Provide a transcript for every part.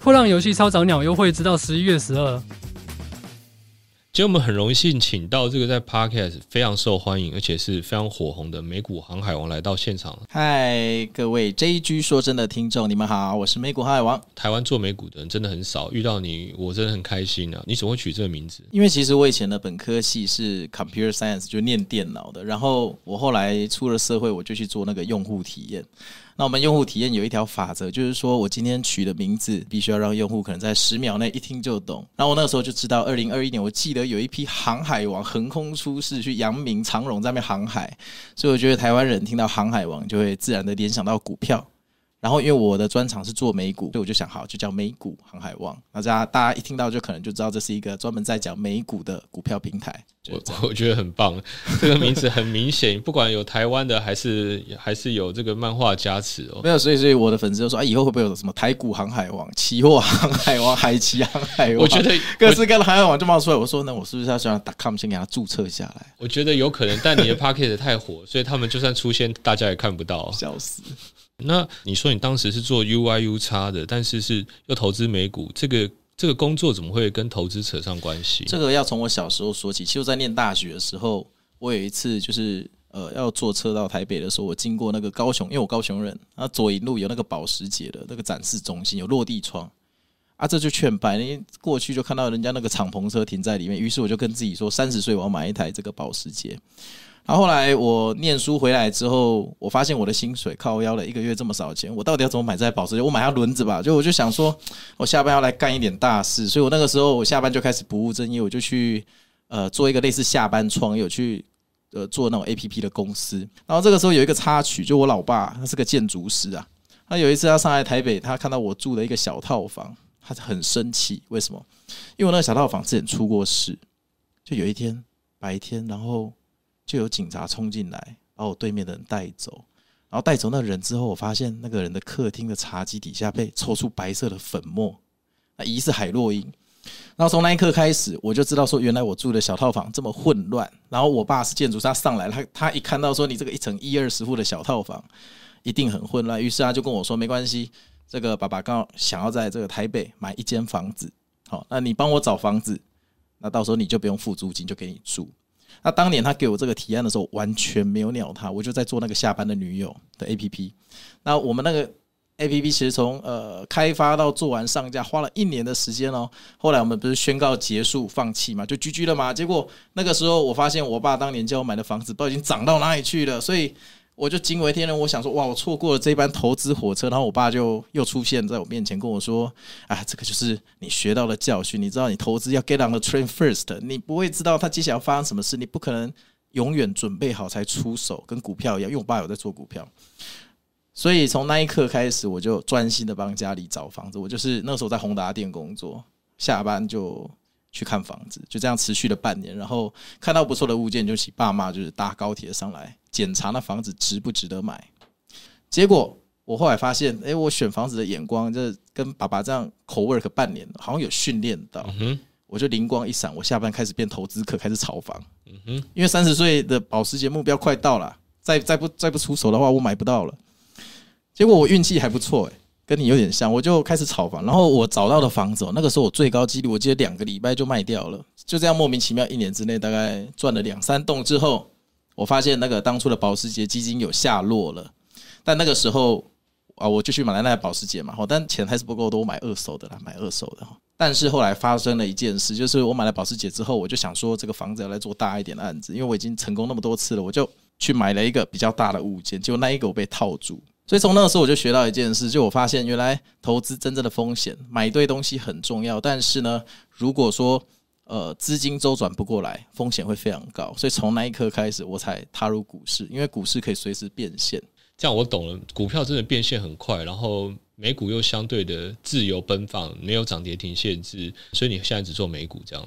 破浪游戏超早鸟优惠直到11月12。 今天我们很荣幸请到这个在 Podcast 非常受欢迎而且是非常火红的美股航海王来到现场。 嗨，各位 JG 说真的听众，你们好，我是美股航海王。 台湾做美股的人真的很少，遇到你我真的很开心啊！你怎么会取这个名字？ 因为其实我以前的本科系是 Computer Science， 就念电脑的，然后我后来出了社会，我就去做那个用户体验。那我们用户体验有一条法则，就是说我今天取的名字必须要让用户可能在10秒内一听就懂。然后我那个时候就知道2021年我记得有一批航海王横空出世，去阳明长荣在那边航海，所以我觉得台湾人听到航海王就会自然的联想到股票。然后因为我的专长是做美股，所以我就想好就叫美股航海王。那大家一听到就可能就知道这是一个专门在讲美股的股票平台。 我觉得很棒，这个名字很明显，不管有台湾的还是有这个漫画加持哦。 没有，所以我的粉丝就说以后会不会有什么台股航海王、期货航海王、海期航海王？ 我觉得各式各样的航海王就冒出来。我说那我是不是要让 .com 先给他注册下来？ 我觉得有可能，但你的 Podcast 太火，所以他们就算出现，大家也看不到。 笑死！ 那你说你当时是做 UI/UX 的，但是又投资美股，这个工作怎么会跟投资扯上关系？ 这个要从我小时候说起。其实我在念大学的时候，我有一次就是要坐车到台北的时候，我经过那个高雄，因为我高雄人，然后左营路有那个保时捷的那个展示中心，有落地窗啊，这就劝败，因为过去就看到人家那个敞篷车停在里面，于是我就跟自己说，30岁我要买一台这个保时捷。然后后来我念书回来之后，我发现我的薪水靠腰了，1个月这么少钱，我到底要怎么买这台保时捷？我买它轮子吧，我就想说，我下班要来干一点大事，所以我那个时候我下班就开始不务正业，我就去做一个类似下班创业，有去做那种 APP 的公司。然后这个时候有一个插曲，就我老爸他是个建筑师啊，他有一次他上来台北，他看到我住的一个小套房，他很生气，为什么？因为我那个小套房之前出过事，就有一天白天，然后就有警察冲进来，把我对面的人带走，然后带走那个人之后，我发现那个人的客厅的茶几底下被抽出白色的粉末，那疑似海洛因。然后从那一刻开始，我就知道说，原来我住的小套房这么混乱。然后我爸是建筑师，他上来，他一看到说你这个一层10-20户的小套房一定很混乱，于是他就跟我说，没关系，这个爸爸刚好想要在这个台北买一间房子，好，那你帮我找房子，那到时候你就不用付租金，就给你住。那当年他给我这个提案的时候，完全没有鸟他，我就在做那个下班的女友的 APP。那我们那个 APP 其实从开发到做完上架花了1年的时间哦。后来我们不是宣告结束放弃嘛，就 GG 了嘛。结果那个时候我发现我爸当年叫我买的房子不知道已经涨到哪里去了，所以我就惊为天人，我想说哇，我错过了这班投资火车。然后我爸就又出现在我面前跟我说，啊，这个就是你学到的教训，你知道你投资要 get on the train first， 你不会知道他接下来要发生什么事，你不可能永远准备好才出手，跟股票一样，因为我爸有在做股票。所以从那一刻开始，我就专心的帮家里找房子。我就是那时候在宏达店工作，下班就去看房子，就这样持续了半年。然后看到不错的物件，就请爸妈就是搭高铁上来检查那房子值不值得买。结果我后来发现，我选房子的眼光，这跟爸爸这样 co-work 半年，好像有训练到。我就灵光一闪，我下班开始变投资客，开始炒房。因为30岁的保时捷目标快到了，再不出手的话，我买不到了。结果我运气还不错，跟你有点像，我就开始炒房。然后我找到的房子，那个时候我最高纪录，我记得2个礼拜就卖掉了。就这样莫名其妙1年之内大概赚了2-3栋之后，我发现那个当初的保时捷基金有下落了。但那个时候我就去买那台保时捷嘛，但钱还是不够多，我买二手的啦，买二手的。但是后来发生了一件事，就是我买了保时捷之后，我就想说这个房子要来做大一点的案子，因为我已经成功那么多次了，我就去买了一个比较大的物件，结果那一个我被套住。所以从那个时候我就学到一件事，就我发现原来投资真正的风险，买一堆东西很重要，但是呢，如果说资金周转不过来，风险会非常高。所以从那一刻开始，我才踏入股市，因为股市可以随时变现。 这样我懂了，股票真的变现很快，然后美股又相对的自由奔放，没有涨跌停限制，所以你现在只做美股这样。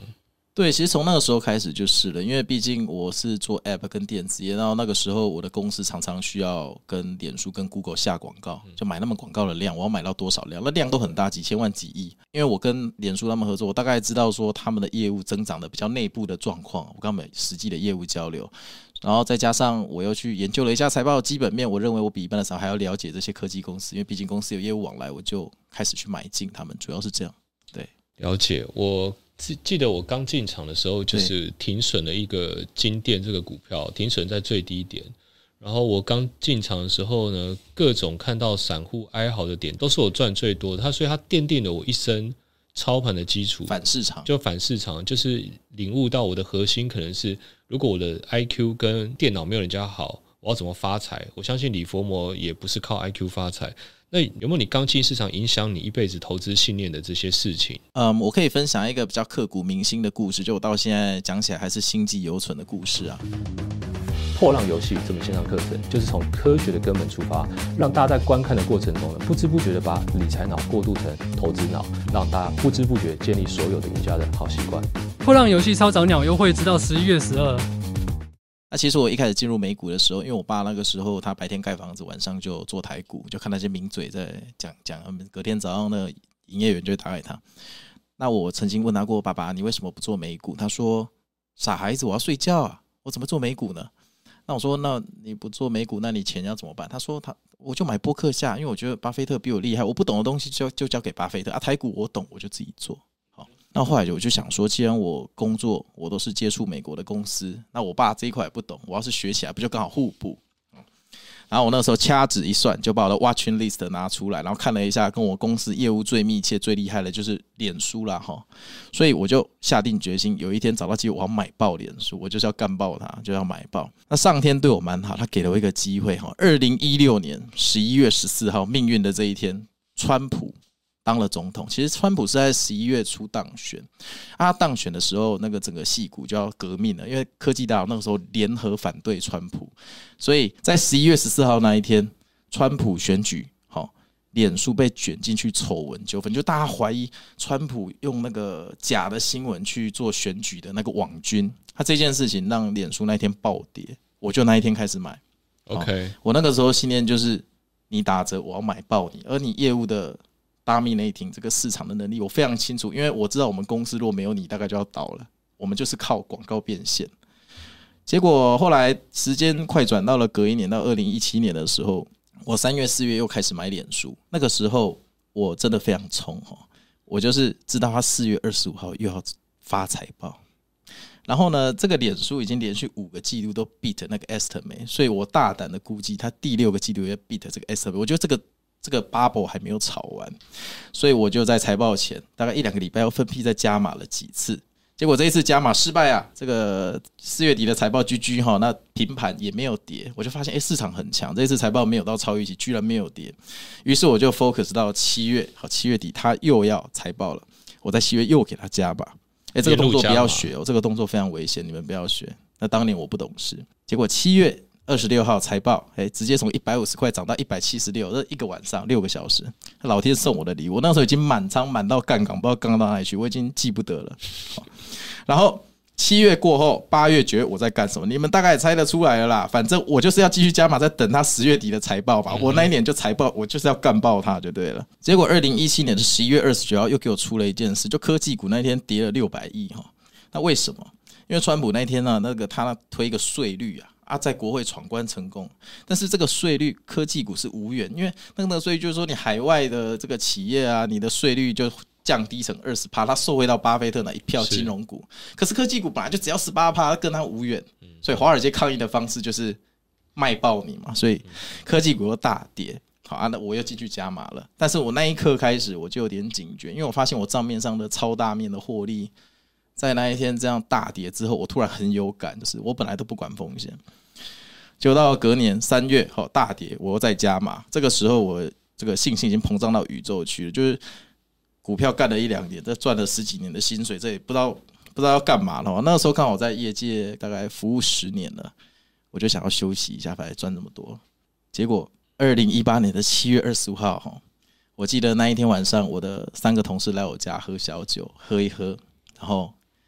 对，其实从那个时候开始就是了，因为毕竟我是做 App 跟电子业，然后那个时候我的公司常常需要跟脸书跟 Google 下广告，就买那么广告的量，我要买到多少量？那量都很大，几千万几亿。因为我跟脸书他们合作，我大概知道说他们的业务增长的比较内部的状况，我跟他们实际的业务交流，然后再加上我又去研究了一下财报的基本面，我认为我比一般的时候还要了解这些科技公司，因为毕竟公司有业务往来，我就开始去买进他们，主要是这样。对， 了解。我记得我刚进场的时候，就是停损了一个金店这个股票，停损在最低点。然后我刚进场的时候呢，各种看到散户哀嚎的点，都是我赚最多的。所以它奠定了我一生操盘的基础。 反市场， 就是领悟到我的核心可能是，如果我的 IQ 跟电脑没有人家好，我要怎么发财？我相信李佛摩也不是靠 IQ 发财。那有没有你刚进市场影响你一辈子投资信念的这些事情？ 我可以分享一个比较刻骨铭心的故事，就我到现在讲起来还是心悸犹存的故事啊。 破浪游戏这门线上课程，就是从科学的根本出发，让大家在观看的过程中呢，不知不觉的把理财脑过渡成投资脑，让大家不知不觉建立所有的赢家的好习惯。 破浪游戏超早鸟优惠直到11月12。 那其实我一开始进入美股的时候，因为我爸那个时候他白天盖房子，晚上就做台股，就看那些名嘴在讲，隔天早上那个营业员就会打给他。那我曾经问他过，爸爸你为什么不做美股？他说傻孩子，我要睡觉啊，我怎么做美股呢？那我说那你不做美股，那你钱要怎么办？他说我就买波克夏，因为我觉得巴菲特比我厉害，我不懂的东西就交给巴菲特啊，台股我懂，我就自己做。那后来我就想说，既然我工作我都是接触美国的公司，那我爸这一块也不懂，我要是学起来不就刚好互补？然后我那时候掐指一算，就把我的 watching list 拿出来，然后看了一下跟我公司业务最密切最厉害的就是脸书啦齁，所以我就下定决心，有一天找到机会我要买爆脸书，我就是要干爆它，就要买爆。那上天对我蛮好，他给了我一个机会齁，2016年11月14号命运的这一天，川普当了总统。其实川普是在11月初当选，他当选的时候，那个整个矽谷就要革命了，因为科技大佬那个时候联合反对川普，所以在11月14号那一天，川普选举，脸书被卷进去丑闻纠纷，就大家怀疑川普用那个假的新闻去做选举的那个网军，他这件事情让脸书那一天暴跌，我就那一天开始买。 OK， 我那个时候信念就是你打折我要买爆你，而你业务的dominating 这个市场的能力我非常清楚，因为我知道我们公司如果没有你大概就要倒了，我们就是靠广告变现。结果后来时间快转到了隔一年，到2017年的时候，我3月4月又开始买脸书，那个时候我真的非常冲，我就是知道他4月25号又要发财报，然后呢这个脸书已经连续5个季度都 beat 那个 estimate， 所以我大胆的估计他第6个季度要 beat 这个 estimate， 我觉得这个 bubble 还没有炒完，所以我就在财报前大概1-2个礼拜又分批再加码了几次，结果这一次加码失败啊！这个4月底的财报 GG 哈，那平盘也没有跌，我就发现市场很强，这一次财报没有到超预期，居然没有跌，于是我就 focus 到7月，好7月底他又要财报了，我在7月又给他加码，这个动作不要学哦，这个动作非常危险，你们不要学。那当年我不懂事，结果7月26号财报，直接从150块涨到176，这一个晚上6个小时，老天送我的礼物。我那时候已经满仓满到杠杆，不知道杠到哪里去，我已经记不得了。然后7月过后，8月9月我在干什么？你们大概也猜得出来了啦。反正我就是要继续加码，在等他10月底的财报吧。我那一年就财报，我就是要干爆他就对了。结果2017年的11月29号又给我出了一件事，就科技股那一天跌了600亿哈。那为什么？因为川普那天呢，他推一个税率啊，在国会闯关成功，但是这个税率科技股是无缘，因为那个税率就是说你海外的这个企业啊，你的税率就降低成 20%， 它受惠到巴菲特那一票金融股，可是科技股本来就只要 18%， 跟它无缘，所以华尔街抗议的方式就是卖爆你嘛，所以科技股又大跌。好啊，那我又进去加码了，但是我那一刻开始我就有点警觉，因为我发现我账面上的超大面的获利在那一天这样大跌之后，我突然很有感，就是我本来都不管风险，就到隔年3月大跌，我又再加码。这个时候我这个信心已经膨胀到宇宙去了，就是股票干了1-2年，这赚了10几年的薪水，这也不知道要干嘛了。那个时候刚好在业界大概服务10年了，我就想要休息一下，反正赚这么多。结果2018年的7月25号，我记得那一天晚上，我的3个同事来我家喝小酒，喝一喝，然后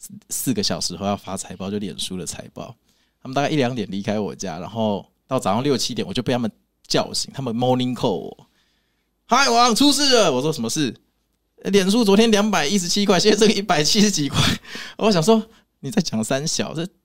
4个小时后要发财报，就脸书的财报。他们大概1、2点离开我家，然后到早上6、7点我就被他们叫醒，他们 morning call 我，嗨王出事了，我说什么事？脸书昨天217块，现在这个170几块，我想说你在讲三小，这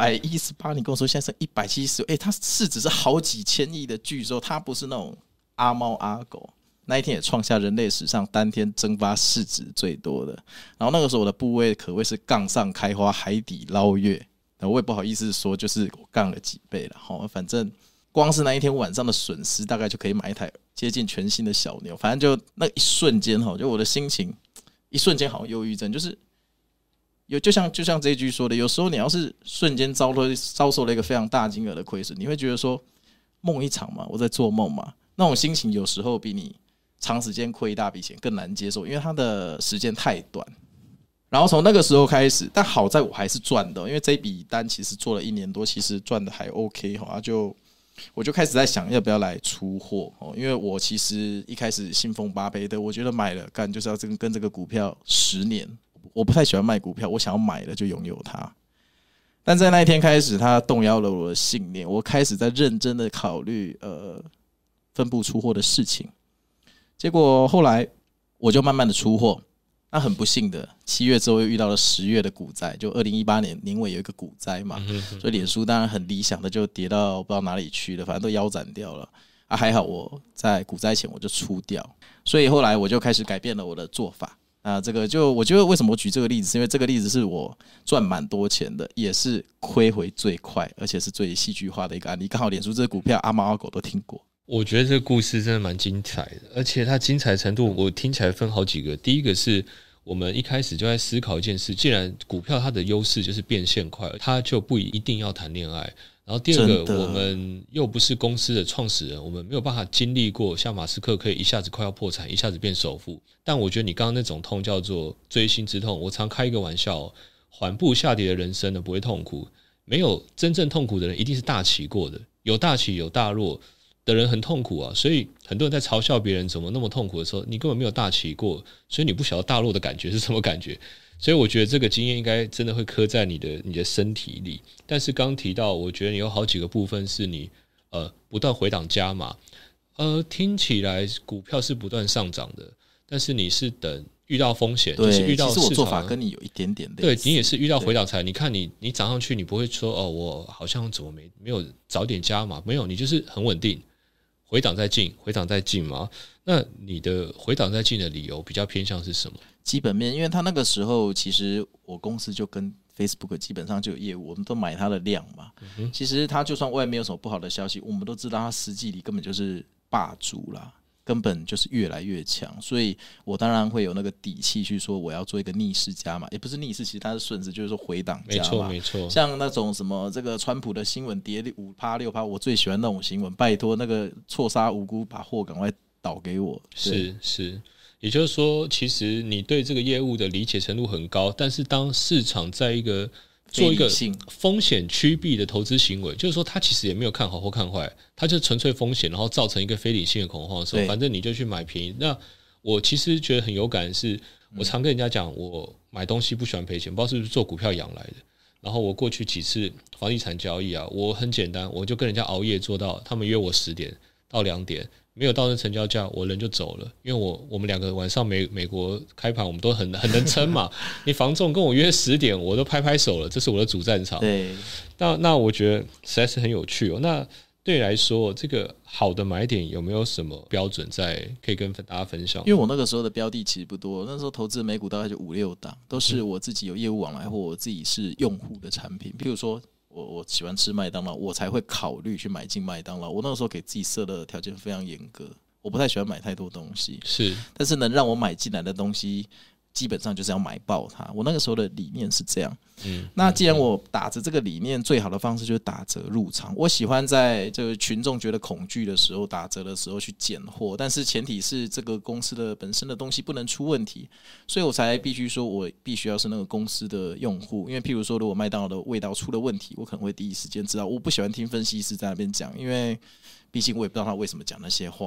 218，你跟我说现在是170，它市值是好几千亿的巨兽，它不是那种阿猫阿狗。那一天也创下人类史上单天蒸发市值最多的。然后那个时候我的部位可谓是杠上开花，海底捞月。我也不好意思说，就是我杠了几倍了。反正光是那一天晚上的损失，大概就可以买一台接近全新的小牛。反正就那一瞬间，就我的心情一瞬间好像忧郁症，就是就像这一句说的，有时候你要是瞬间遭受了一个非常大金额的亏损，你会觉得说梦一场嘛，我在做梦嘛，那种心情有时候比你长时间亏一大笔钱更难接受，因为它的时间太短。然后从那个时候开始，但好在我还是赚的，因为这笔单其实做了1年多，其实赚的还 OK。我就开始在想要不要来出货，因为我其实一开始信奉8倍的，我觉得买了干就是要跟这个股票10年。我不太喜欢卖股票，我想要买了就拥有它。但在那一天开始，它动摇了我的信念，我开始在认真的考虑分部出货的事情。结果后来我就慢慢的出货。那很不幸的，7月之后又遇到了10月的股灾，就2018年年尾有一个股灾嘛，所以脸书当然很理想的就跌到不知道哪里去了，反正都腰斩掉了。还好我在股灾前我就出掉，所以后来我就开始改变了我的做法。这个就我觉得为什么我举这个例子，是因为这个例子是我赚蛮多钱的，也是亏回最快，而且是最戏剧化的一个案例。刚好脸书这个股票阿猫阿狗都听过。 我觉得这个故事真的蛮精彩的，而且它精彩程度我听起来分好几个。第一个是我们一开始就在思考一件事，既然股票它的优势就是变现快，它就不一定要谈恋爱。然后第二个，我们又不是公司的创始人，我们没有办法经历过像马斯克可以一下子快要破产，一下子变首富。但我觉得你刚刚那种痛叫做锥心之痛。我常开一个玩笑，缓步下跌的人生呢不会痛苦，没有真正痛苦的人一定是大起过的，有大起有大落的人很痛苦啊，所以很多人在嘲笑别人怎么那么痛苦的时候，你根本没有大起过，所以你不晓得大落的感觉是什么感觉。所以我觉得这个经验应该真的会刻在你的身体里。但是刚提到，我觉得你有好几个部分是你不断回档加码，听起来股票是不断上涨的，但是你是等遇到风险，就是遇到市场， 其实我做法跟你有一点点类似。 对，你也是遇到回档才。你看你涨上去，你不会说我好像怎么没有早点加码，没有，你就是很稳定。回档再进，回档再进嘛？那你的回档再进的理由比较偏向是什么？ 基本面，因为他那个时候其实我公司就跟 Facebook 基本上就有业务，我们都买它的量嘛。其实他就算外面有什么不好的消息，我们都知道他实际里根本就是霸主啦，根本就是越来越强，所以我当然会有那个底气去说我要做一个逆势加码，也不是逆势，其实它是顺势，就是说回档加码。 没错。像那种什么这个川普的新闻跌5%、6%，我最喜欢那种新闻，拜托那个错杀无辜，把货赶快倒给我。 是。也就是说，其实你对这个业务的理解程度很高，但是当市场在做一个风险趋避的投资行为，就是说他其实也没有看好或看坏，他就纯粹风险，然后造成一个非理性的恐慌的时候，反正你就去买便宜。那我其实觉得很有感的是，我常跟人家讲，我买东西不喜欢赔钱，不知道是不是做股票养来的。然后我过去几次房地产交易啊，我很简单，我就跟人家熬夜做到，他们约我10点到2点。没有到那成交价，我人就走了，因为我们2个晚上美国开盘，我们都很能撑嘛。你房仲跟我约10点，我都拍手了，这是我的主战场。 对， 那我觉得实在是很有趣哦。那对你来说，这个好的买点有没有什么标准可以跟大家分享？ 因为我那个时候的标的其实不多，那时候投资美股大概就5、6档，都是我自己有业务往来或我自己是用户的产品，譬如说。我喜欢吃麦当劳，我才会考虑去买进麦当劳。我那个时候给自己设的条件非常严格，我不太喜欢买太多东西，但是能让我买进来的东西，基本上就是要买爆它。我那个时候的理念是这样。那既然我打着这个理念，最好的方式就是打折入场。我喜欢在这个群众觉得恐惧的时候，打折的时候去捡货，但是前提是这个公司的本身的东西不能出问题，所以我才必须说我必须要是那个公司的用户。因为譬如说，如果麦当劳的味道出了问题，我可能会第一时间知道。我不喜欢听分析师在那边讲，因为毕竟我也不知道他为什么讲那些话。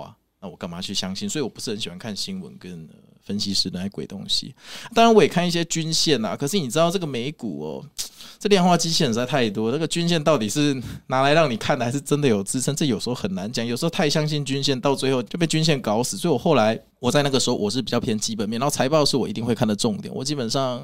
那我干嘛去相信？所以我不是很喜欢看新闻跟分析师的那些鬼东西。当然我也看一些均线啊，可是你知道这个美股哦，这量化机器人实在太多，这个均线到底是拿来让你看的，还是真的有支撑？这有时候很难讲，有时候太相信均线，到最后就被均线搞死。所以我后来我在那个时候我是比较偏基本面，然后财报是我一定会看的重点，我基本上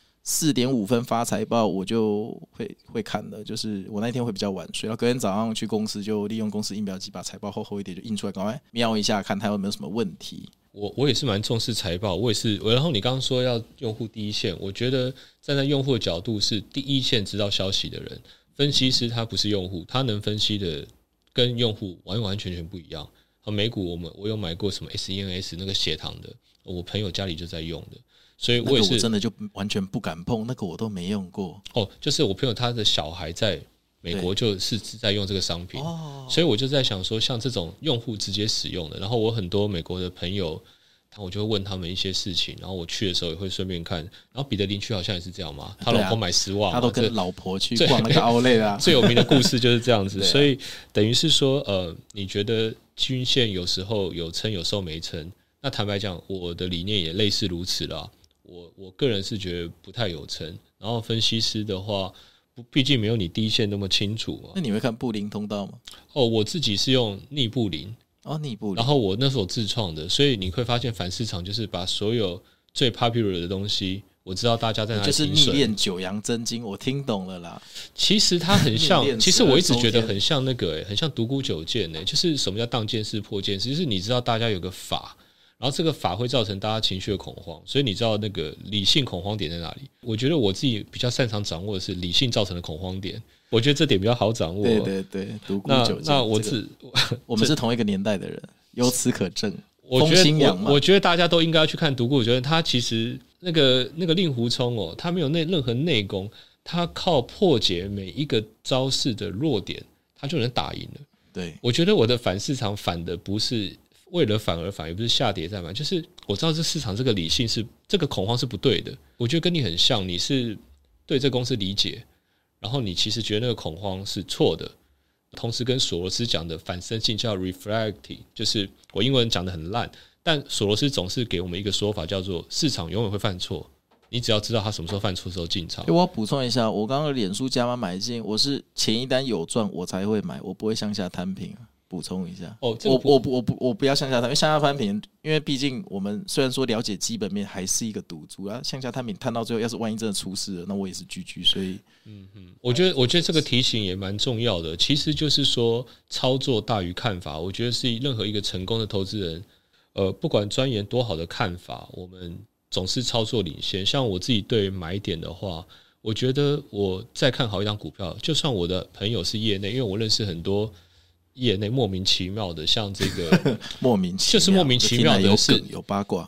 4.5分发财报我就会看的，就是我那天会比较晚睡，然后隔天早上去公司就利用公司印表机把财报厚一点就印出来，赶快瞄一下看它有没有什么问题。 我也是蛮重视财报，我也是。然后你刚刚说要用户第一线，我觉得站在用户的角度是第一线知道消息的人，分析师他不是用户，他能分析的跟用户完全不一样。美股我有买过什么 SENS 那个血糖的，我朋友家里就在用的，所以我也是、 那个、我真的就完全不敢碰，那个我都没用过。 就是我朋友他的小孩在美国就是在用这个商品，所以我就在想说，像这种用户直接使用的，然后我很多美国的朋友，我就会问他们一些事情，然后我去的时候也会顺便看。然后彼得林区好像也是这样嘛，他老婆买丝袜， 他都跟老婆去逛那个outlet啊。 最有名的故事就是这样子，所以等于是说，你觉得均线有时候有撑，有时候没撑。那坦白讲，我的理念也类似如此啦。我个人是觉得不太有撑，然后分析师的话。毕竟没有你第一线那么清楚嘛。 那你会看布林通道吗？ 我自己是用逆布林。 逆布林。 然后我那时候自创的，所以你会发现反市场就是把所有最 popular 的东西，我知道大家在哪里就是逆练九阳真经，我听懂了啦。 其实它很像，其实我一直觉得很像那个，很像独孤九剑就是什么叫当剑式破剑式，就是你知道大家有个法。然后这个法会造成大家情绪的恐慌，所以你知道那个理性恐慌点在哪里？我觉得我自己比较擅长掌握的是理性造成的恐慌点，我觉得这点比较好掌握。 对，独孤九剑。 那我们是同一个年代的人，由此可证。 我觉得大家都应该要去看独孤九剑，他其实那个令狐冲他没有任何内功，他靠破解每一个招式的弱点，他就能打赢了。 对， 我觉得我的反市场反的不是。为了反而反，也不是下跌再买，就是我知道这市场这个理性是这个恐慌是不对的。我觉得跟你很像，你是对这公司理解，然后你其实觉得那个恐慌是错的。同时跟索罗斯讲的反身性叫 refractive， 就是我英文讲的很烂，但索罗斯总是给我们一个说法，叫做市场永远会犯错，你只要知道他什么时候犯错的时候进场。 我要补充一下，我刚刚的脸书加码买进，我是前一单有赚我才会买，我不会向下摊平。补充一下，我不要向下摊，因为向下摊平，因为毕竟我们虽然说了解基本面，还是一个赌注啊。向下摊平摊到最后，要是万一真的出事了，那我也是GG。所以， 我觉得这个提醒也蛮重要的。其实就是说，操作大于看法，我觉得是任何一个成功的投资人，不管钻研多好的看法，我们总是操作领先。像我自己对买点的话，我觉得我再看好一张股票，就算我的朋友是业内，因为我认识很多。业内莫名其妙的，像这个莫名其妙， 就是莫名其妙的是有八卦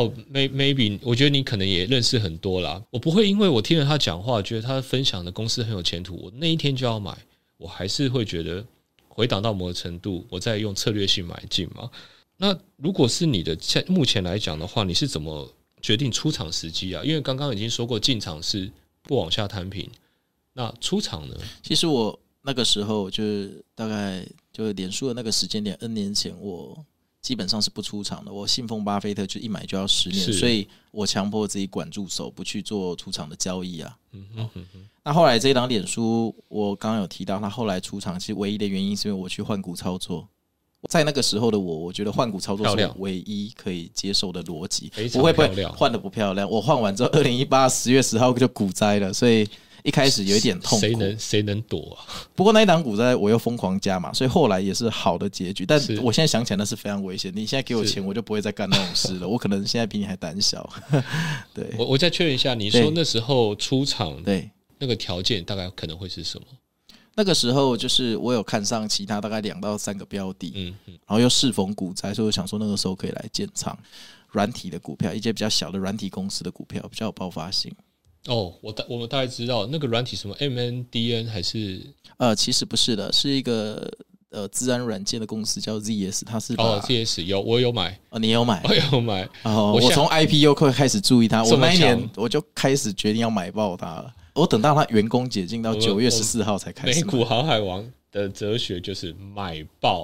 maybe 我觉得你可能也认识很多啦。我不会因为我听了他讲话，觉得他分享的公司很有前途，我那一天就要买，我还是会觉得回档到某个程度，我再用策略性买进嘛。那如果是你的目前来讲的话，你是怎么决定出场时机啊？因为刚刚已经说过进场是不往下摊平，那出场呢？ 其实我那个时候就是大概就是脸书的那个时间点 N 年前，我基本上是不出场的。我信奉巴菲特，就一买就要10年，所以我强迫自己管住手，不去做出场的交易啊。那后来这一档脸书，我刚刚有提到，他后来出场，其实唯一的原因是因为我去换股操作。在那个时候的我觉得换股操作是我唯一可以接受的逻辑。不会换得不漂亮？我换完之后，2018 10月10号就股灾了，所以一开始有一点痛苦。 谁能躲啊？ 不过那一档股灾我又疯狂加码，所以后来也是好的结局。但我现在想起来那是非常危险。你现在给我钱，我就不会再干那种事了。我可能现在比你还胆小。对， 我再确认一下，你说那时候出场对那个条件大概可能会是什么？ 那个时候就是我有看上其他大概2到3个标的，然后又适逢股灾，所以我想说那个时候可以来建仓软体的股票，一些比较小的软体公司的股票比较有爆发性。 我们大概知道那个软体什么 MNDN 还是其实不是的，是一个资安软件的公司叫 ZS， 它是 ZS 我有买你有买？ 我有买我从 IPO 开始注意它，我那一年我就开始决定要买爆它了。我等到它员工解禁到9月14号才开始。 美股航海王的哲学就是买爆，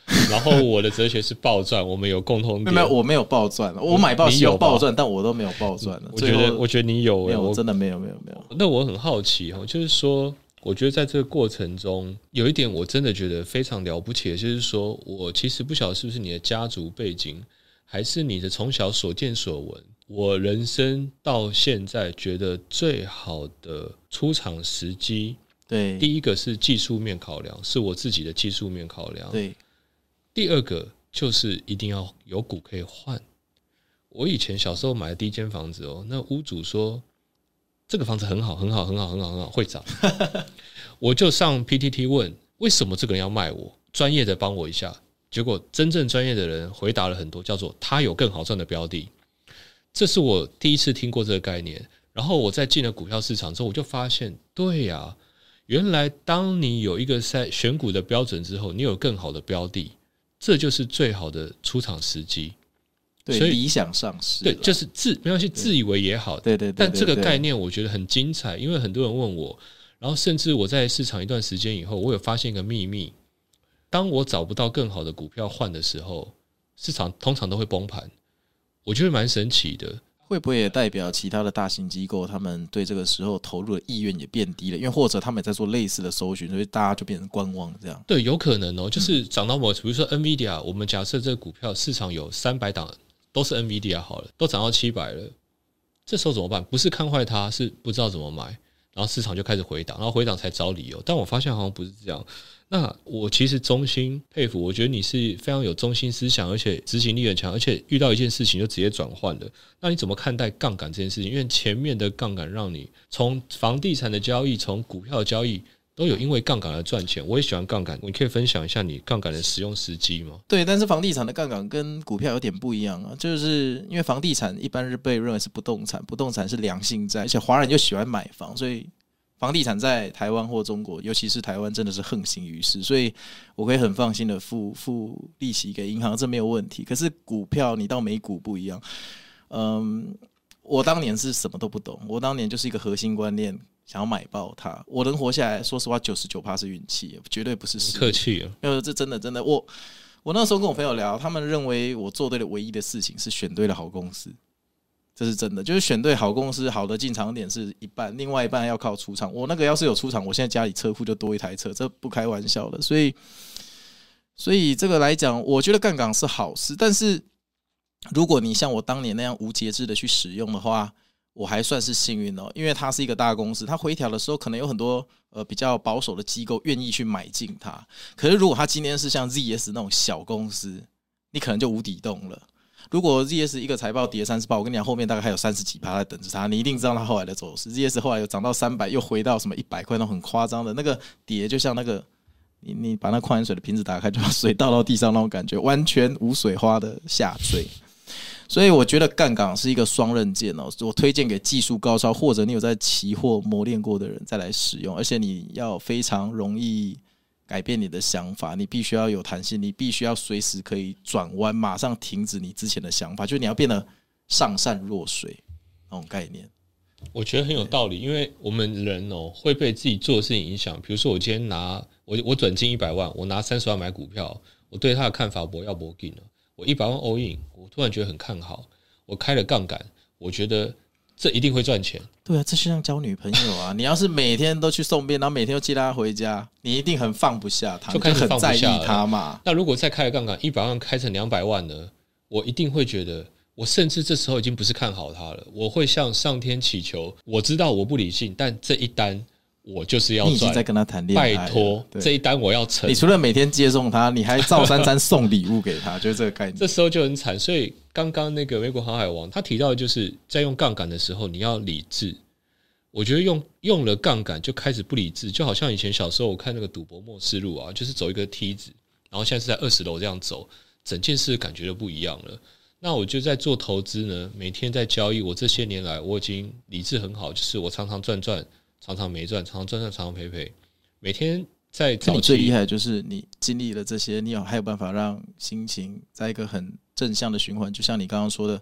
然后我的哲学是暴赚，我们有共同点。 没有，我没有暴赚，我买爆希望暴赚，但我都没有暴赚了。 我觉得你有， 没有，真的没有。 那我很好奇就是说，我觉得在这个过程中，有一点我真的觉得非常了不起的，就是说我其实不晓得是不是你的家族背景，还是你的从小所见所闻。我人生到现在觉得最好的出场时机， 对， 第一个是技术面考量，是我自己的技术面考量。 对， 第二个就是一定要有股可以换。我以前小时候买的第一间房子那屋主说这个房子很好，会涨。我就上 PTT 问为什么这个人要卖我，专业的帮我一下。结果真正专业的人回答了很多，叫做他有更好赚的标的。这是我第一次听过这个概念。然后我在进了股票市场之后，我就发现，对呀，原来当你有一个选股的标准之后，你有更好的标的，这就是最好的出场时机。 对，理想上是对，就是没关系，自以为也好。 对。 但这个概念我觉得很精彩，因为很多人问我，然后甚至我在市场一段时间以后，我有发现一个秘密：当我找不到更好的股票换的时候，市场通常都会崩盘。我觉得蛮神奇的。 会不会也代表其他的大型机构他们对这个时候投入的意愿也变低了？因为或者他们也在做类似的搜寻，所以大家就变成观望这样。 对，有可能就是涨到某，比如说 NVIDIA， 我们假设这个股票市场有300档都是 NVIDIA 好了，都涨到700了，这时候怎么办？不是看坏它，是不知道怎么买，然后市场就开始回档，然后回档才找理由。但我发现好像不是这样。那我其实衷心佩服，我觉得你是非常有中心思想，而且执行力很强，而且遇到一件事情就直接转换了。那你怎么看待杠杆这件事情？因为前面的杠杆让你从房地产的交易，从股票的交易都有因为杠杆而赚钱。我也喜欢杠杆，你可以分享一下你杠杆的使用时机吗？ 对，但是房地产的杠杆跟股票有点不一样啊，就是因为房地产一般是被认为是不动产，不动产是良性债，而且华人又喜欢买房，所以房地产在台湾或中国，尤其是台湾真的是横行于世，所以我可以很放心的付利息给银行，这没有问题。可是股票你到美股不一样，我当年是什么都不懂，我当年就是一个核心观念，想要买爆它。我能活下来，说实话99%是运气，绝对不是实力。 客气了， 因为这真的，我那时候跟我朋友聊，他们认为我做对的唯一的事情是选对了好公司。这是真的，就是选对好公司，好的进场点是一半，另外一半要靠出场。我那个要是有出场，我现在家里车库就多一台车，这不开玩笑的。所以这个来讲，我觉得杠杆是好事，但是如果你像我当年那样无节制的去使用的话，我还算是幸运因为它是一个大公司，它回调的时候可能有很多比较保守的机构愿意去买进它。可是如果它今天是像 ZS 那种小公司，你可能就无底洞了。如果 ZS 一个财报跌30%，我跟你讲，后面大概还有30几%在等着它，你一定知道它后来的走势。ZS 后来有涨到300，又回到什么100块，那种很夸张的那个跌，就像那个你把那矿泉水的瓶子打开，就把水倒到地上那种感觉，完全无水花的下坠。所以我觉得杠杆是一个双刃剑我推荐给技术高超或者你有在期货磨练过的人再来使用，而且你要非常容易改变你的想法，你必须要有弹性，你必须要随时可以转弯，马上停止你之前的想法，就是你要变得上善若水那种概念。 我觉得很有道理，因为我们人会被自己做的事情影响。比如说我今天我转进100万，我拿30万买股票，我对他的看法不要不进了。我100万 all in， 我突然觉得很看好，我开了杠杆，我觉得这一定会赚钱。 对啊，这就像交女朋友啊，你要是每天都去送便，然后每天都接她回家，你一定很放不下她， 就开始很在意她嘛。 那如果再开了杠杆，100万开成200万呢？我一定会觉得，我甚至这时候已经不是看好它了，我会向上天祈求。我知道我不理性，但这一单我就是要赚。 你已经在跟他谈恋爱了， 拜托，这一单我要成。 你除了每天接送他，你还照三送礼物给他，就是这个概念。 这时候就很惨。所以刚刚那个美国航海王他提到的就是在用杠杆的时候你要理智。我觉得用了杠杆就开始不理智，就好像以前小时候我看那个赌博默示录啊，就是走一个梯子，然后现在是在20楼这样走，整件事感觉就不一样了。那我就在做投资呢，每天在交易，我这些年来我已经理智很好，就是我常常赚，常常没赚，常常赚，常常赔，每天在早期。 你最厉害的就是你经历了这些，你还有办法让心情在一个很正向的循环，就像你刚刚说的，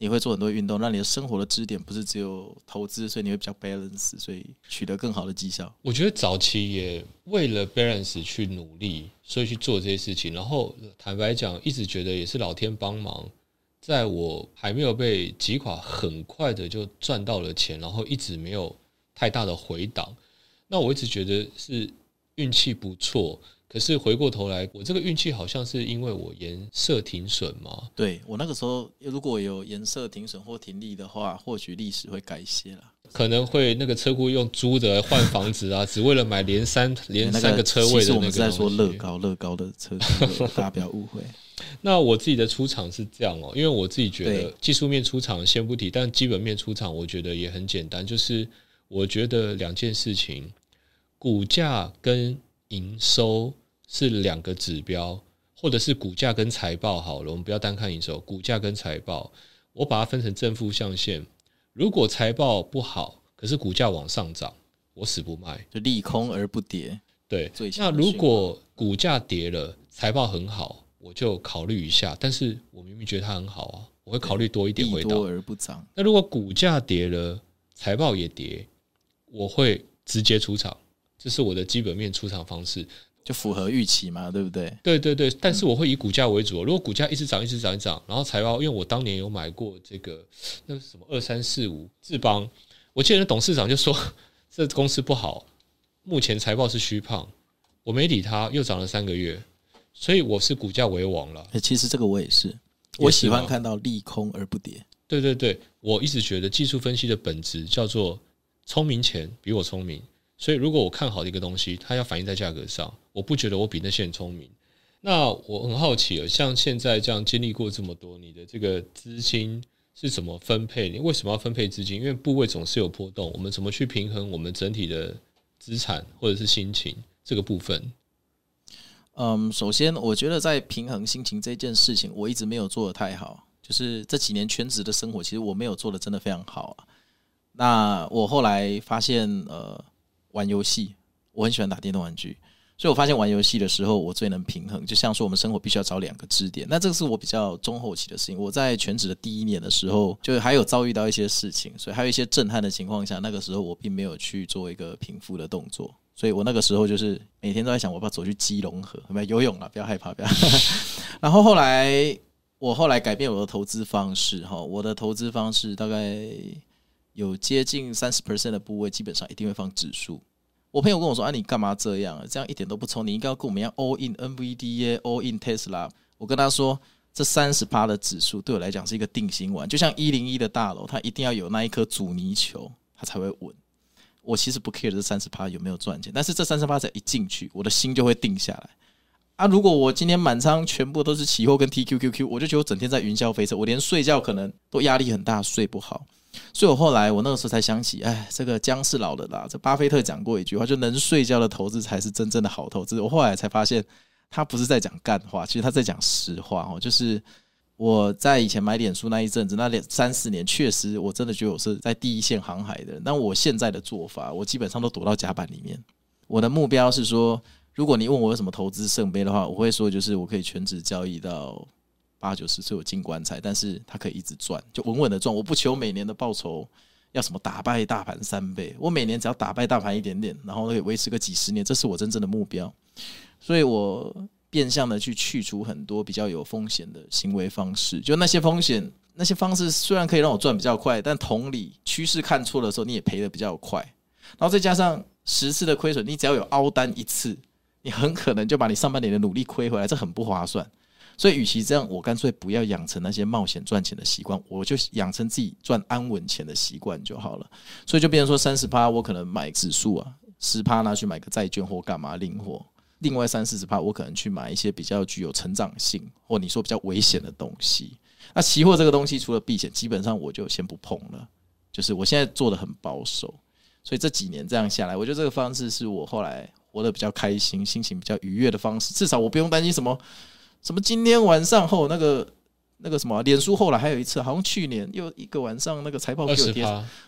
你会做很多运动，让你的生活的支点不是只有投资，所以你会比较 balance， 所以取得更好的绩效。 我觉得早期也为了 balance 去努力，所以去做这些事情。然后坦白讲，一直觉得也是老天帮忙，在我还没有被击垮，很快的就赚到了钱，然后一直没有太大的回档。那我一直觉得是运气不错。可是回过头来，我这个运气好像是因为我颜色停损嘛。 对，我那个时候如果有颜色停损或停利的话，或许历史会改一些啦。 可能会那个车库用租的换房子啊，只为了买连三个车位的那个东西。 其实我们是在说乐高的车子，大家不要误会。 那我自己的出场是这样哦，因为我自己觉得技术面出场先不提，但基本面出场我觉得也很简单，就是我觉得2件事情，股价跟营收是2个指标，或者是股价跟财报好了，我们不要单看营收，股价跟财报，我把它分成正负向线。如果财报不好，可是股价往上涨，我死不卖， 就利空而不跌。 对，那如果股价跌了，财报很好，我就考虑一下，但是我明明觉得它很好啊，我会考虑多一点回档。 利多而不涨。 那如果股价跌了，财报也跌，我会直接出场，这是我的基本面出场方式。 就符合预期嘛，对不对？ 对对对，但是我会以股价为主。如果股价一直涨，然后财报，因为我当年有买过这个那什么2345智邦，我记得那董事长就说这公司不好，目前财报是虚胖，我没理他，又涨了3个月，所以我是股价为王了。 其实这个我也是，我喜欢看到利空而不跌。 对对对，我一直觉得技术分析的本质叫做聪明钱比我聪明。所以如果我看好的一个东西，它要反映在价格上，我不觉得我比那些人聪明。那我很好奇了，像现在这样经历过这么多，你的这个资金是怎么分配？你为什么要分配资金？因为部位总是有波动，我们怎么去平衡我们整体的资产或者是心情这个部分？ 首先我觉得在平衡心情这件事情，我一直没有做得太好。就是这几年全职的生活，其实我没有做得真的非常好啊。那我后来发现，玩游戏，我很喜欢打电动玩具，所以我发现玩游戏的时候我最能平衡。就像说我们生活必须要找2个支点，那这个是我比较中后期的事情。我在全职的第1年的时候，就还有遭遇到一些事情，所以还有一些震撼的情况下，那个时候我并没有去做一个平复的动作。所以我那个时候就是每天都在想，我要不要走去基隆河，有没有游泳了？不要害怕，不要。然后我后来改变我的投资方式，我的投资方式大概有接近 30% 的部位基本上一定会放指数。我朋友跟我说，你干嘛这样？这样一点都不冲，你应该要跟我们一样 all in NVDA all in Tesla。 我跟他说，这 30% 的指数对我来讲是一个定心丸，就像101的大楼，它一定要有那一颗阻尼球它才会稳。我其实不 care 这 30% 有没有赚钱，但是这 30% 只要一进去，我的心就会定下来啊。如果我今天满仓全部都是期货跟 TQQQ， 我就觉得我整天在云霄飞车，我连睡觉可能都压力很大，睡不好。所以我后来我那个时候才想起，这个姜是老的啦。这巴菲特讲过一句话，就能睡觉的投资才是真正的好投资。我后来才发现，他不是在讲干话，其实他在讲实话。就是我在以前买脸书那一阵子，那3-4年，确实我真的觉得我是在第一线航海的人。但我现在的做法，我基本上都躲到甲板里面。我的目标是说，如果你问我有什么投资圣杯的话，我会说就是我可以全职交易到80-90岁我进棺材，但是它可以一直赚，就稳稳的赚。我不求每年的报酬要什么打败大盘3倍，我每年只要打败大盘一点点，然后可以维持个几十年，这是我真正的目标。所以我变相的去除很多比较有风险的行为方式，就那些风险那些方式虽然可以让我赚比较快，但同理趋势看错的时候你也赔得比较快，然后再加上10次的亏损，你只要有凹单1次，你很可能就把你上半年的努力亏回来，这很不划算。所以与其这样，我干脆不要养成那些冒险赚钱的习惯，我就养成自己赚安稳钱的习惯就好了。所以就变成说 30% 我可能买指数啊， 10% 拿去买个债券或干嘛零活，另外 30-40% 我可能去买一些比较具有成长性或你说比较危险的东西。那期货这个东西除了避险，基本上我就先不碰了，就是我现在做的很保守。所以这几年这样下来，我觉得这个方式是我后来活得比较开心，心情比较愉悦的方式。至少我不用担心什么今天晚上后那个什么脸书后来还有一次，好像去年又一个晚上那个财报给我跌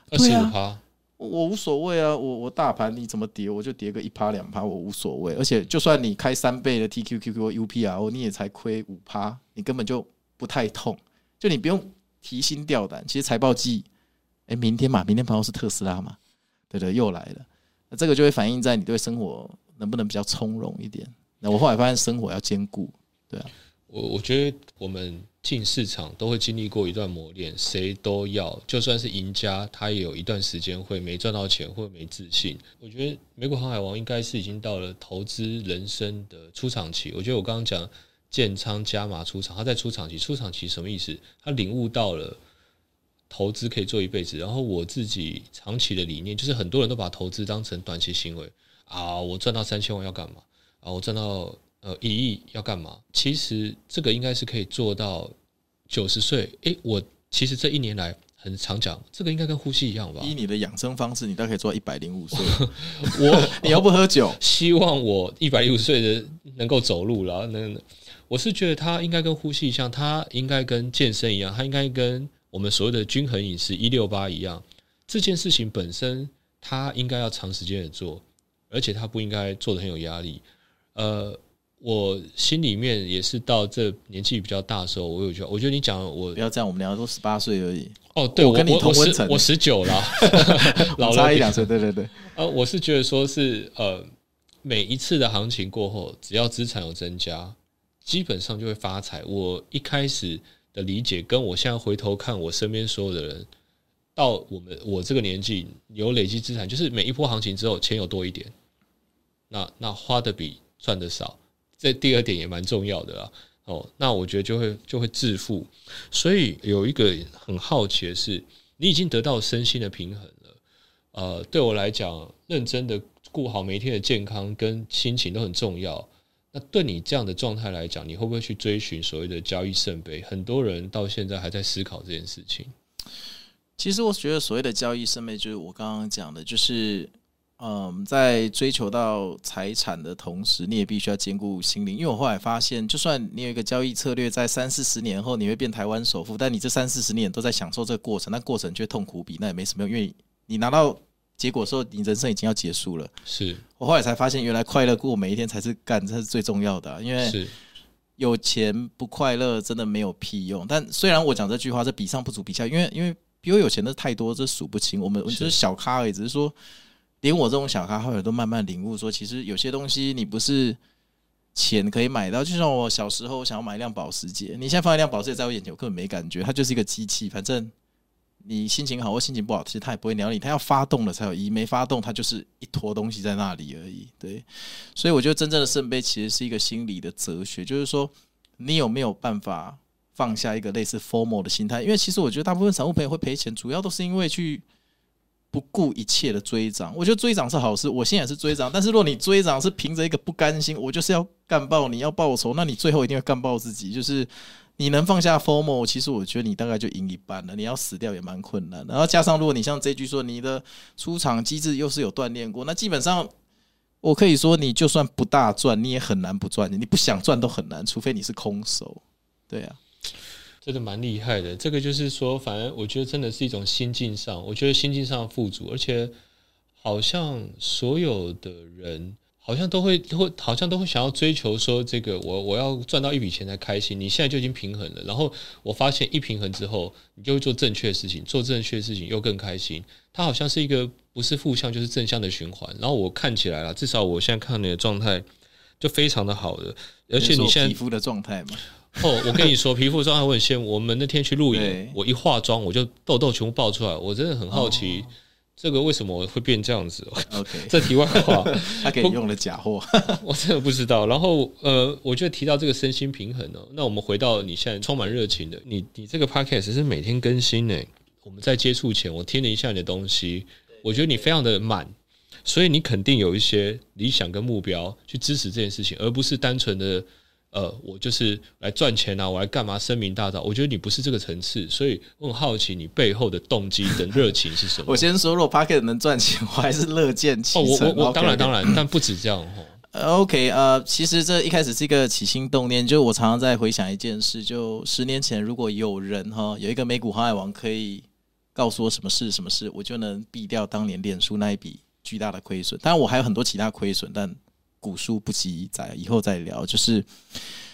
25%， 我无所谓啊，我大盘你怎么跌我就跌个 1%-2%， 我无所谓。而且就算你开3倍的 TQQQ UPR， 你也才亏 5%， 你根本就不太痛，就你不用提心吊胆。其实财报季，明天盘后是特斯拉嘛，对，又来了。那这个就会反映在你对生活能不能比较从容一点。那我后来发现生活要兼顾，对啊。 我觉得我们进市场都会经历过一段磨练，谁都要，就算是赢家，他也有一段时间会没赚到钱或没自信。我觉得美股航海王应该是已经到了投资人生的出场期。我觉得我刚刚讲建仓加码出场，他在出场期什么意思？他领悟到了投资可以做一辈子。然后我自己长期的理念就是，很多人都把投资当成短期行为啊，我赚到3000万要干嘛啊？我赚到1亿要干嘛？其实这个应该是可以做到90岁。我其实这1年来很常讲，这个应该跟呼吸一样吧。 以你的养生方式，你大概可以做到105岁。你又不喝酒， 希望我150岁的能够走路了。我是觉得它应该跟呼吸一样，它应该跟健身一样，它应该跟我们所谓的均衡饮食168一样。这件事情本身，它应该要长时间的做，而且它不应该做得很有压力。我心里面也是到这年纪比较大的时候，我觉得你讲我不要这样，我们两个都18岁而已。 对， 我跟你同温层， 我19了，老了差1-2岁，对。 我是觉得说是每一次的行情过后，只要资产有增加，基本上就会发财。我一开始的理解，跟我现在回头看我身边所有的人，到我这个年纪有累积资产，就是每一波行情之后，钱有多一点，那花的比赚的少。这第二点也蛮重要的啦。那我觉得就会致富。所以有一个很好奇的是，你已经得到身心的平衡了。对我来讲，认真的顾好每一天的健康跟心情都很重要。那对你这样的状态来讲，你会不会去追寻所谓的交易圣杯？很多人到现在还在思考这件事情。 其实我觉得所谓的交易圣杯，就是我刚刚讲的，就是在追求到财产的同时，你也必须要兼顾心灵。因为我后来发现，就算你有一个交易策略，在30-40年后你会变台湾首富，但你这30-40年都在享受这个过程，那过程却痛苦比，那也没什么用。因为你拿到结果的时候，你人生已经要结束了。 是我后来才发现，原来快乐过每一天才是才是最重要的因为有钱不快乐真的没有屁用。但虽然我讲这句话，这比上不足比下，因为比我有钱的太多，这数不清。我们就是小咖而已，只是说。连我这种小咖后来都慢慢领悟说，其实有些东西你不是钱可以买到。就像我小时候想要买一辆保时捷，你现在放一辆保时捷在我眼前，我根本没感觉，它就是一个机器。反正你心情好或心情不好，其实它也不会鸟你。它要发动了才有意义，没发动它就是一坨东西在那里而已。对，所以我觉得真正的圣杯其实是一个心理的哲学，就是说你有没有办法放下一个类似 FOMO 的心态？因为其实我觉得大部分散户朋友会赔钱，主要都是因为去不顾一切的追涨。我觉得追涨是好事，我现在也是追涨，但是如果你追涨是凭着一个不甘心，我就是要干爆你，要报仇，那你最后一定会干爆自己。就是你能放下 FOMO， 其实我觉得你大概就赢一半了，你要死掉也蛮困难的。然后加上如果你像这句说你的出场机制又是有锻炼过，那基本上我可以说你就算不大赚，你也很难不赚，你不想赚都很难，除非你是空手。对啊， 真的蛮厉害的。这个就是说，反正我觉得真的是一种心境上，我觉得心境上的富足，而且好像所有的人好像都会想要追求说，这个我要赚到一笔钱才开心。你现在就已经平衡了，然后我发现一平衡之后，你就会做正确的事情，做正确的事情又更开心。它好像是一个不是负向就是正向的循环。然后我看起来啦，至少我现在看你的状态就非常的好的，而且你现在皮肤的状态嘛。 我跟你说，皮肤状态我很羡慕。我们那天去露营，我一化妆我就痘痘全部爆出来，我真的很好奇，这个为什么会变这样子 ？OK， 这题外话， 他给你用了假货， 我真的不知道。然后我觉得提到这个身心平衡那我们回到你现在充满热情的，你这个 podcast 是每天更新呢。我们在接触前，我听了一下你的东西，我觉得你非常的满，所以你肯定有一些理想跟目标去支持这件事情，而不是单纯的。我就是来赚钱啊，我来干嘛？声名大噪，我觉得你不是这个层次，所以我很好奇你背后的动机跟热情是什么。 我先说，如果 Podcast 能赚钱，我还是乐见其成。 我当然，但不止这样 OK， 其实这一开始是一个起心动念，就我常常在回想一件事，就10年前，如果有人有一个美股航海王可以告诉我什么事，我就能避掉当年脸书那一笔巨大的亏损。当然，我还有很多其他亏损，但股书不及以后再聊。就是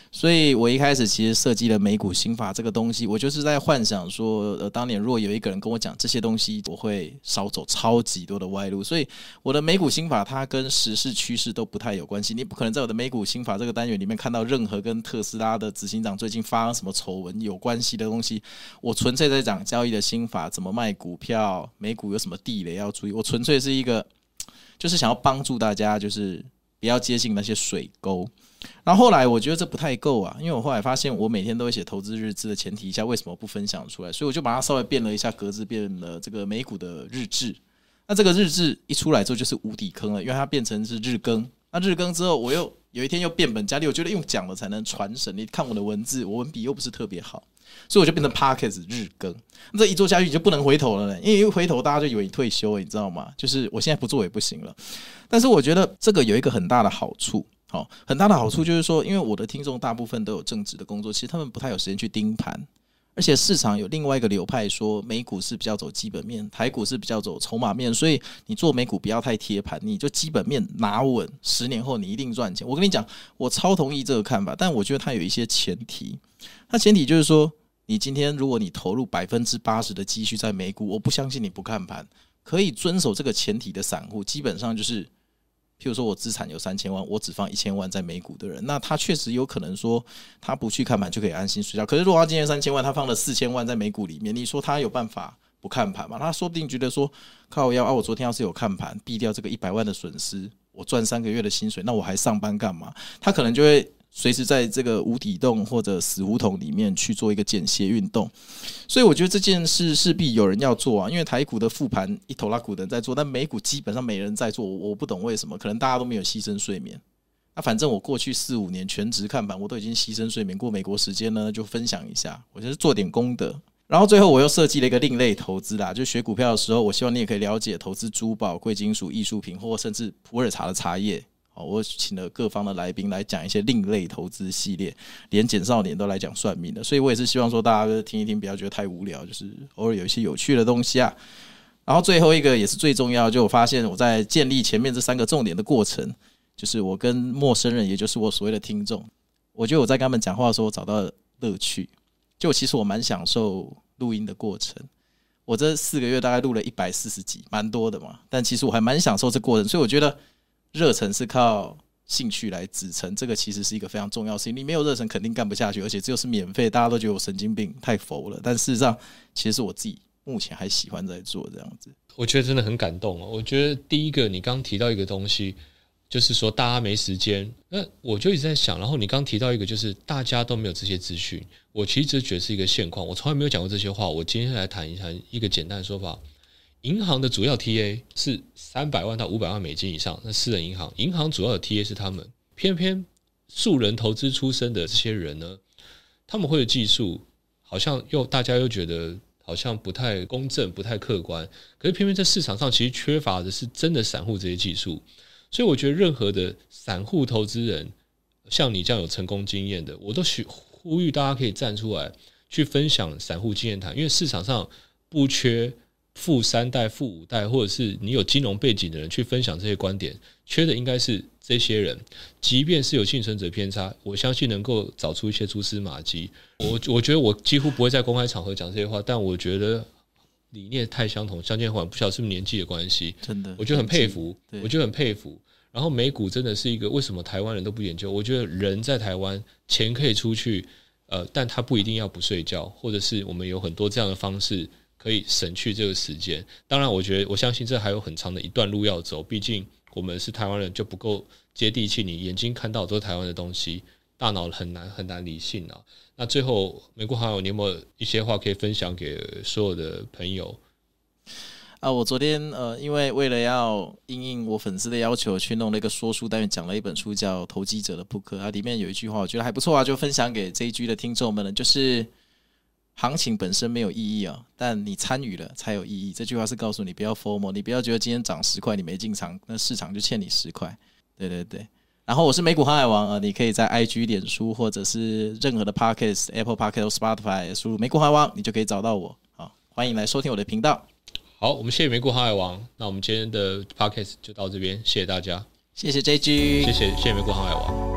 所以我一开始其实设计了美股心法这个东西，我就是在幻想说，当年如果有一个人跟我讲这些东西，我会少走超级多的歪路。所以我的美股心法它跟时事趋势都不太有关系，你不可能在我的美股心法这个单元里面看到任何跟特斯拉的执行长最近发生什么丑闻有关系的东西。我纯粹在讲交易的心法，怎么卖股票，美股有什么地雷要注意。我纯粹是一个就是想要帮助大家，就是不要接近那些水沟。然后后来我觉得这不太够啊，因为我后来发现我每天都会写投资日志的前提下，为什么不分享出来？所以我就把它稍微变了一下格子，变了这个美股的日志。那这个日志一出来之后就是无底坑了，因为它变成是日更。那日更之后，我又有一天又变本加厉，我觉得用讲了才能传神。你看我的文字，我文笔又不是特别好，所以我就变成 Podcast 日更。那这一做下去你就不能回头了，因为一回头大家就以为你退休了，你知道吗？就是我现在不做也不行了。但是我觉得这个有一个很大的好处。很大的好处就是说，因为我的听众大部分都有正职的工作，其实他们不太有时间去盯盘，而且市场有另外一个流派说，美股是比较走基本面，台股是比较走筹码面，所以你做美股不要太贴盘，你就基本面拿稳，10年后你一定赚钱。我跟你讲，我超同意这个看法，但我觉得它有一些前提，它前提就是说，你今天如果你投入80%的积蓄在美股，我不相信你不看盘，可以遵守这个前提的散户，基本上就是譬如说我资产有3000万，我只放1000万在美股的人，那他确实有可能说他不去看盘就可以安心睡觉。可是如果他今天3000万，他放了4000万在美股里面，你说他有办法不看盘吗？他说不定觉得说靠腰啊，我昨天要是有看盘，避掉这个100万的损失，我赚3个月的薪水，那我还上班干嘛？他可能就会随时在这个无底洞或者死胡同里面去做一个间歇运动。所以我觉得这件事势必有人要做啊，因为台股的复盘一头拉股的人在做，但美股基本上没人在做，我不懂为什么，可能大家都没有牺牲睡眠。那反正我过去4-5年全职看盘，我都已经牺牲睡眠过美国时间呢，就分享一下，我就是做点功德。然后最后我又设计了一个另类投资啦，就学股票的时候，我希望你也可以了解投资珠宝、贵金属、艺术品，或甚至普洱茶的茶叶。我请了各方的来宾来讲一些另类投资系列，连简少年都来讲算命的，所以我也是希望说大家听一听，不要觉得太无聊，就是偶尔有一些有趣的东西啊。然后最后一个也是最重要，就我发现我在建立前面这3个重点的过程，就是我跟陌生人，也就是我所谓的听众，我觉得我在跟他们讲话的时候找到了乐趣，就其实我蛮享受录音的过程。我这4个月大概录了140集，蛮多的嘛，但其实我还蛮享受这过程，所以我觉得热忱是靠兴趣来支撑，这个其实是一个非常重要的事情。你没有热忱肯定干不下去，而且这又是免费，大家都觉得我神经病太佛了，但事实上其实是我自己目前还喜欢在做这样子。 我觉得真的很感动。我觉得第一个你刚提到一个东西，就是说大家没时间，那我就一直在想，然后你刚提到一个就是大家都没有这些资讯，我其实觉得是一个现况，我从来没有讲过这些话。我今天来谈一谈一个简单的说法，银行的主要 TA 是300万到500万美金以上，那私人银行，银行主要的 TA 是他们，偏偏素人投资出身的这些人呢，他们会的技术好像大家又觉得好像不太公正、不太客观，可是偏偏在市场上其实缺乏的是真的散户这些技术。所以我觉得任何的散户投资人，像你这样有成功经验的，我都呼吁大家可以站出来去分享散户经验谈，因为市场上不缺富3代、富5代，或者是你有金融背景的人去分享这些观点，缺的应该是这些人。即便是有幸存者偏差，我相信能够找出一些蛛丝马迹。我觉得我几乎不会在公开场合讲这些话，但我觉得理念太相同，相见恨晚，不晓得是不是年纪的关系， 真的， 我觉得很佩服，我觉得很佩服。然后美股真的是一个，为什么台湾人都不研究？我觉得人在台湾钱可以出去，但他不一定要不睡觉，或者是我们有很多这样的方式可以省去这个时间。当然我相信这还有很长的一段路要走，毕竟我们是台湾人就不够接地气，你眼睛看到都是台湾的东西，大脑很难理性啊。那最后美国好友，你有没有一些话可以分享给所有的朋友？ 我昨天因为了要因应我粉丝的要求，去弄了一个说书单元，讲了一本书叫《投机者的扑克》，它里面有一句话我觉得还不错啊，就分享给这一局的听众们了，就是行情本身没有意义啊，但你参与了才有意义。这句话是告诉你不要 FOMO， 你不要觉得今天涨10块你没进场，那市场就欠你10块。对对对。然后我是美股航海王你可以在 IG、脸书或者是任何的 Podcast、Apple Podcast、Spotify 输入美股航海王，你就可以找到我。好，欢迎来收听我的频道。 好，我们谢谢美股航海王。那我们今天的 Podcast 就到这边，谢谢大家， 谢谢 JG， 谢谢美股航海王。